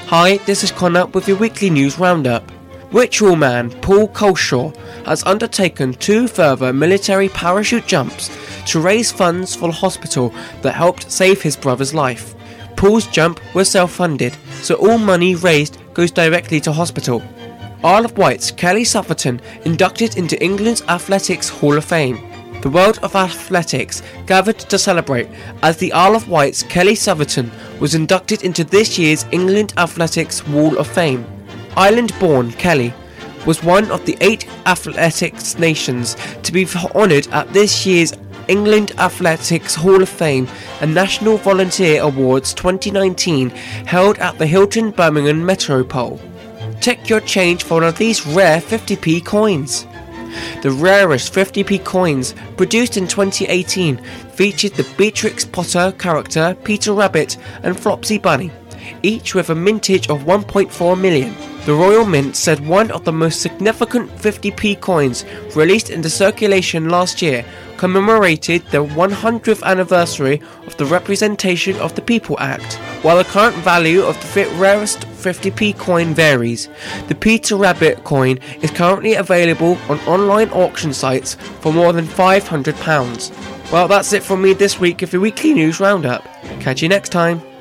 Hi, this is Connor with your weekly news roundup. Ritual man Paul Coleshaw has undertaken 2 further military parachute jumps to raise funds for the hospital that helped save his brother's life. Paul's jump was self-funded, so all money raised goes directly to hospital. Isle of Wight's Kelly Sufferton inducted into England's Athletics Hall of Fame. The world of athletics gathered to celebrate as the Isle of Wight's Kelly Sufferton was inducted into this year's England Athletics Hall of Fame. Ireland-born Kelly was one of the 8 athletics nations to be honoured at this year's England Athletics Hall of Fame and National Volunteer Awards 2019 held at the Hilton Birmingham Metropole. Take your change for one of these rare 50p coins. The rarest 50p coins, produced in 2018, featured the Beatrix Potter character Peter Rabbit and Flopsy Bunny, each with a mintage of 1.4 million. The Royal Mint said one of the most significant 50p coins released into circulation last year commemorated the 100th anniversary of the Representation of the People Act. While the current value of the rarest 50p coin varies, the Peter Rabbit coin is currently available on online auction sites for more than £500. Well, that's it from me this week of the weekly news roundup. Catch you next time.